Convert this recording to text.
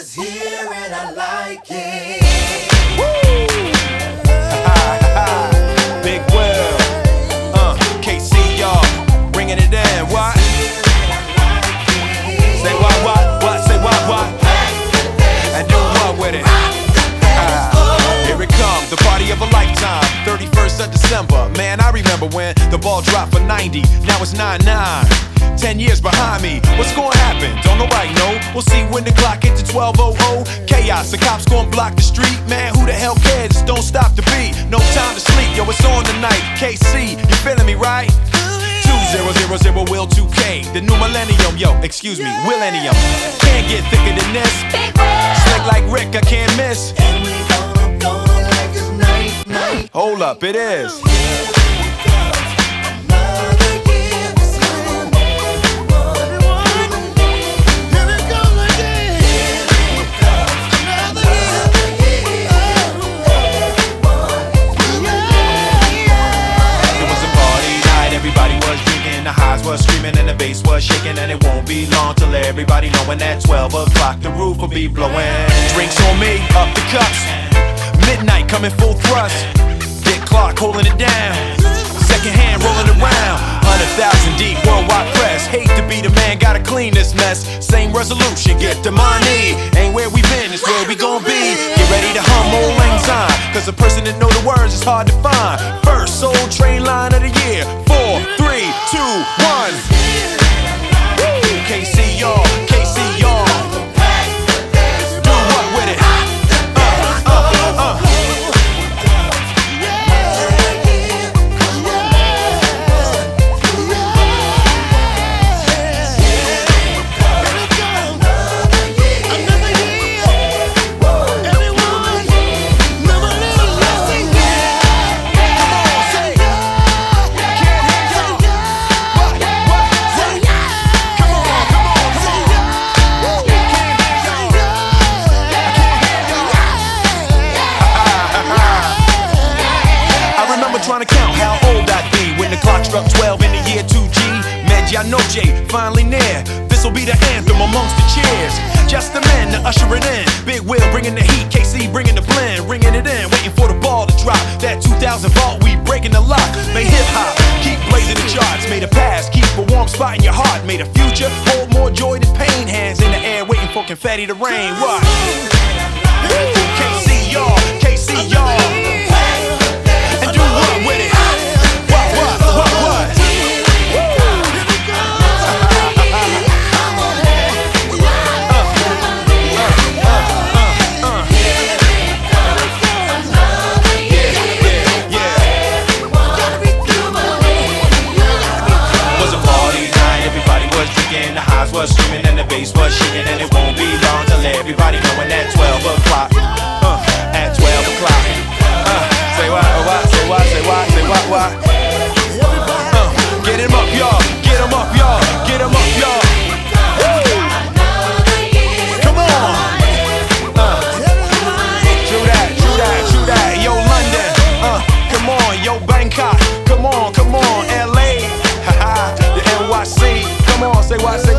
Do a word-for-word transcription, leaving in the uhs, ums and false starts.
is here and I like it. Woo! Big Will, uh, K C, y'all, bringing it in. What? Say what, what, what? Say what, what? And do what with it? Uh, here it comes, the party of a lifetime. thirty-first of December, man, I remember when the ball dropped for ninety. Now it's nine nine. Ten years behind me, what's gonna happen? Don't nobody know. We'll see when the clock hits to twelve oh oh. Chaos, the cops gonna block the street. Man, who the hell cares? Just don't stop the beat. No time to sleep, yo, it's on tonight. K C, you feeling me, right? two zero zero zero Will two K, the new millennium, yo, excuse me, Willennium. Can't get thicker than this. Slick like Rick, I can't miss. And we gonna blow like it's night, night. Hold up, it is. Was screaming and the bass was shaking, and it won't be long till everybody knowing that twelve o'clock the roof will be blowing. Drinks on me, up the cups. Midnight coming full thrust. Dick Clark holding it down. Second hand rolling around. Hundred thousand deep, worldwide press. Hate to be the man, gotta clean this mess. Same resolution, get the money. Ain't where we been, it's where we gon' be. Get ready to hum old lang syne, cause a person that know the words is hard to find. First Soul Train line of the year. Four, three, two, one. Woo! K C y'all, K C y'all. Do what with it? Uh, uh, uh. Trying to count how old I'd be when the clock struck twelve in the year two G. Medianoche, finally near. This'll be the anthem amongst the cheers. Just the men to usher it in. Big Will bringing the heat, K C bringing the blend, ringing it in, waiting for the ball to drop. That two thousand volt, we breaking the lock. Made hip hop, keep blazing the charts. Made a past, keep a warm spot in your heart. Made a future, hold more joy than pain. Hands in the air, waiting for confetti to rain. What? K C y'all, K C y'all. Was screaming and the bass was shaking, and it won't be long till everybody knowing that twelve o'clock. Uh, at twelve o'clock. Uh, say what, oh what, say what, say what, say what, what. Uh, get him up, y'all. Get him up, y'all. Get him up, y'all. Woo! Come on. Uh, true that, true that, true that. Yo, London. Uh, come on, yo, Bangkok. Come on, come on, L A. Haha, the N Y C. Come on, say what, say